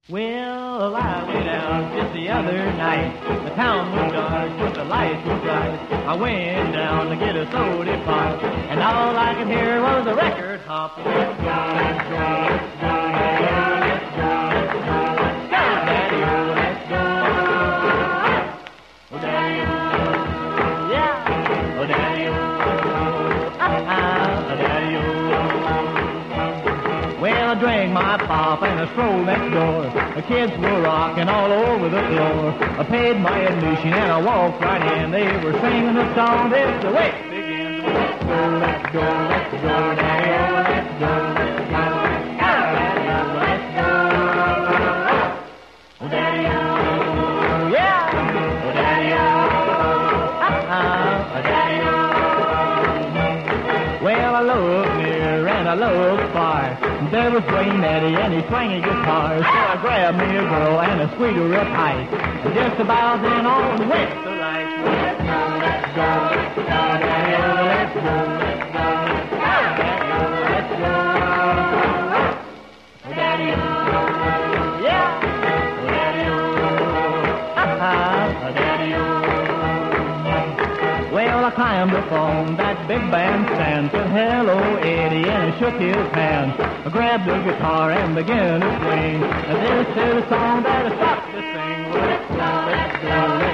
Well, I went out just the other night. The town was dark, but the lights were bright. I went down to get a soda pop, and all I could hear was a record hop. Let's go, let's go, let's go, let's go, let's go, let's go, Daddy-o, let's go. Oh, Daddy-o, yeah, oh, Daddy-o, Daddy-o. Well, I drank my pop and I strolled next door. The kids were rocking all over the floor. I paid my admission and I walked right in. They were singing a song. It's the way it begins. Let's go, let's go, let's go, Daddy-o, let's go, let's go, let's go, Daddy-o, let's go. Oh, Daddy-o, yeah, oh, Daddy-o, Daddy-o. Well, I looked near and I looked far. There was Dwayne Eddie and he swung his guitar. So I grabbed me a girl and I squeezed her real tight. And just about then on went the light. Let's go, let's go, let's go, Daddy-o, let's go, let's go, let's go, Daddy-o, let's go. Oh, Daddy-o, yeah, oh, Daddy-o, Daddy-o. Well, I climbed up on that big bandstand, said hello, Eddie, and I shook his hand. I grabbed the guitar and began to swing, and this is a song that I stopped to sing. Let's go, let's go,